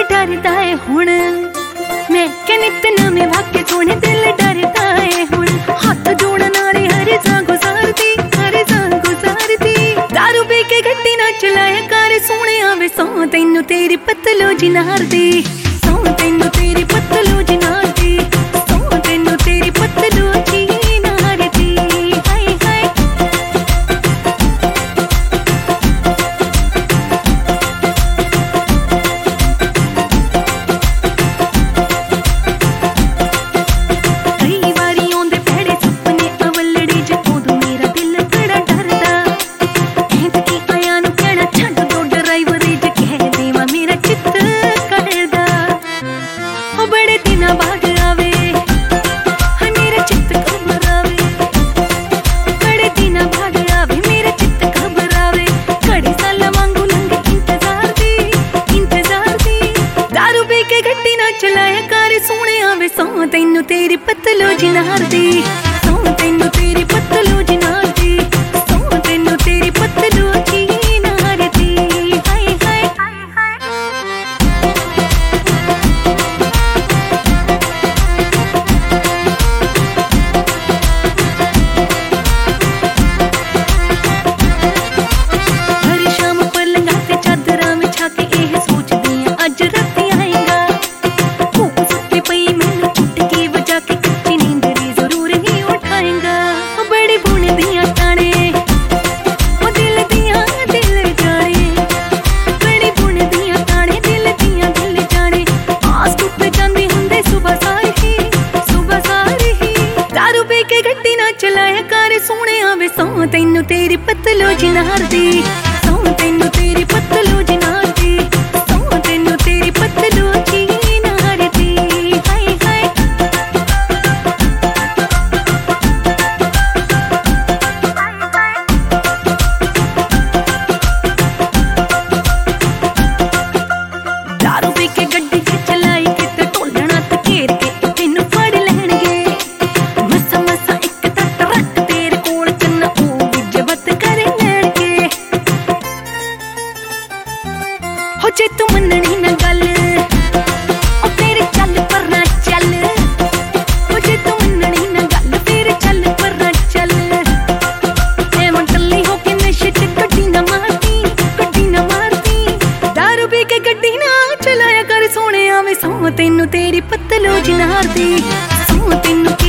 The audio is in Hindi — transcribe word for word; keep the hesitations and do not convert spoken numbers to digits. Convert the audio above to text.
डरदा है हुण मैं क्या नित नवे वाक्य सोने दिल डरदा है हुण हाथ जोड़ नाले हर जा गुजारदी हर जा गुजारदी दारू पी के गड्डी ना चलाया कर सोने आवे सौ तैनू तेरी पतलो जिनार दी सौ तैनू तेरी पतलो जिनार दी सौ तैनू तेरी पतलो जिनार दी हाय हाय कई बारी आउंदे भैड़े सपने अवलड़े जे उदों मेरा दिल बड़ा डरदा कहत की आया नू कहना छड्ड दो ड्राइवर जे कह देवा मेरा चित्त करदा ओ बड़े दिनां बाद आवे हाय मेरा चित्त घबरावे बड़े दिनां बाद आवे मेरा चित्त घबरावे घड़ी साल वांगू लंघे इंतजार दी इंतजार दी दारू पी के गड्डी ना चलाया कर सोने आवे सौ तैनू तेरी पतलो जिनार दी सौ तैनू तेरी पतलो जिनार दी सौ तैनू तेरी पतलो जिनार दी हाय हाय हर शाम पलंगा ते चादरां विछा के एह सोचदी आं अज राती आएगा भूख सुत्ती पई मैनू चुटकी वजा के कच्ची नींदड़ी जरूर ही उठाएगा ओ बड़ी बुन दियां ताने ओ दिल दियां दिल जाने बड़ी बुन दियां ताने दिल दियां दिल जाने आस टुट जांदी हुंदे सुबह सार ही सुबह सार ही दारू पी के गड्डी ना चलाया कर सोने आवे सौ तैनू तेरी पतलो जिनार दी सौ तैनू तेरी पतलो जिनार दी सौ तैनू तेरी पतलो जिनार दी हाय हाय दारू पी के गड्डी च चलाई किते ढोलना ते घेर के तैनू फड़ लैणगे मसा मसा इक तट रख तेरे कोल चन्ना ओ विजवत कर लैणगे हो जे तू मननी ना गल ओ तेरे चल पर ना चल हो जे तू मननी ना गल फिर चल पर ना चल एवं टल्ली हो के नशे च गड्डी ना मारती गड्डी ना मारती दारू पी के गड्डी ना चलाया कर सोने आवे सौ तैनू तेरी पतलो जिनार दी सौ तैनू